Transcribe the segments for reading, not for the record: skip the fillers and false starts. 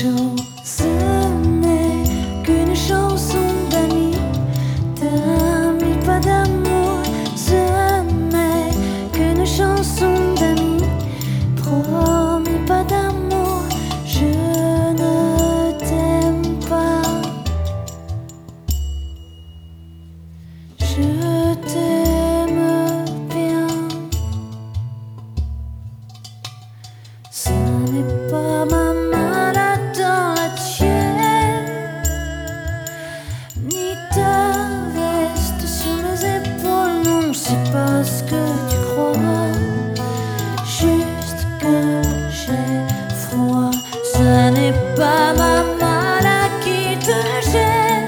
Ce n'est qu'une chanson d'amis, pas d'amour. Ce n'est qu'une chanson d'amis, promis pas d'amour. Je ne t'aime pas, je t'aime bien. Ce n'est pas ma malade dans la tienne, ni ta veste sur mes épaules. Non, c'est pas ce que tu crois, juste que j'ai froid. Ce n'est pas ma malade qui te gêne.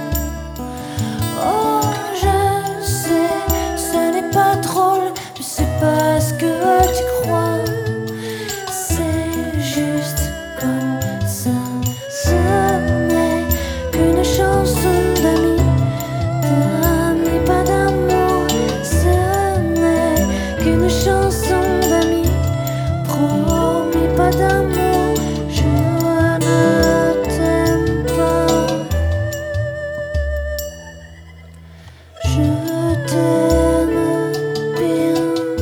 Oh, je sais, ce n'est pas drôle, mais c'est pas ce que tu crois. C'est juste comme ça. Ce n'est qu'une chanson d'amis, pas d'amour. Ce n'est qu'une chanson d'amis, promis pas d'amour. Je ne t'aime pas, je t'aime bien.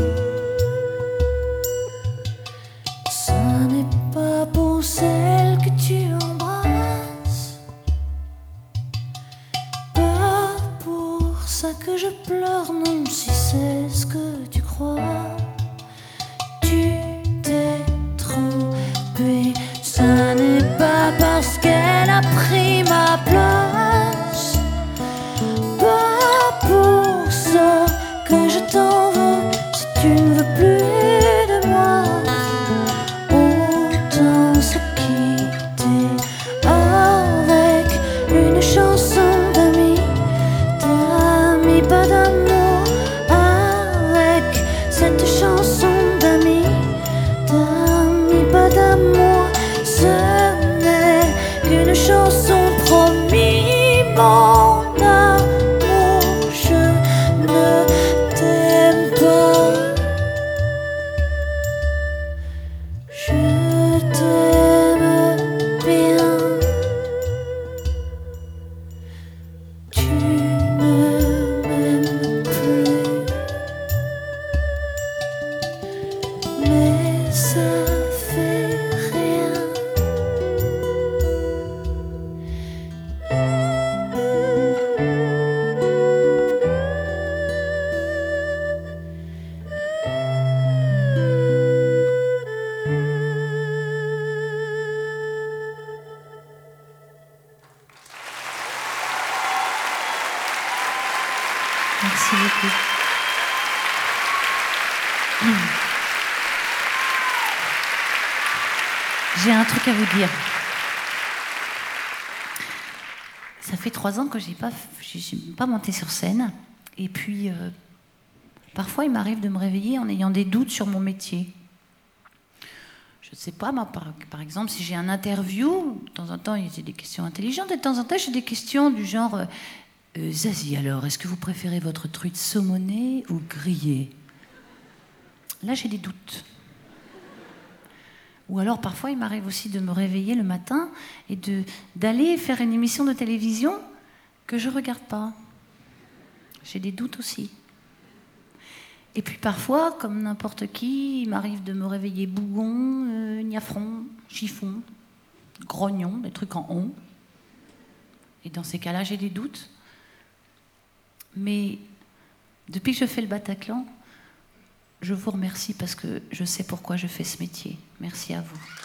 Ce n'est pas pour celle que tu embrasses, pas pour ça que je pleure. Non, si c'est ce que tu crois, tu t'es trompé. Ce n'est pas parce qu'elle a pris ma place, pas pour ça que je t'en veux. Si tu ne veux plus de moi, autant se quitter avec une chanson d'amis, pas d'amour. Avec cette chanson d'amis, pas d'amour. Ce n'est qu'une chanson, promis mon amour. Je ne t'aime pas, je t'aime bien. Tu ne m'aimes plus, mais ça fait rien. Merci beaucoup. J'ai un truc à vous dire. Ça fait 3 ans que je suis pas montée sur scène. Et puis, parfois, il m'arrive de me réveiller en ayant des doutes sur mon métier. Je ne sais pas, moi, par exemple, si j'ai un interview, de temps en temps, il y a des questions intelligentes, et de temps en temps, j'ai des questions du genre Zazie, alors, est-ce que vous préférez votre truite saumonée ou grillée? Là, j'ai des doutes. Ou alors, parfois, il m'arrive aussi de me réveiller le matin et d'aller faire une émission de télévision que je ne regarde pas. J'ai des doutes aussi. Et puis parfois, comme n'importe qui, il m'arrive de me réveiller bougon, niafron, chiffon, grognon, des trucs en on. Et dans ces cas-là, j'ai des doutes. Mais depuis que je fais le Bataclan, je vous remercie parce que je sais pourquoi je fais ce métier. Merci à vous.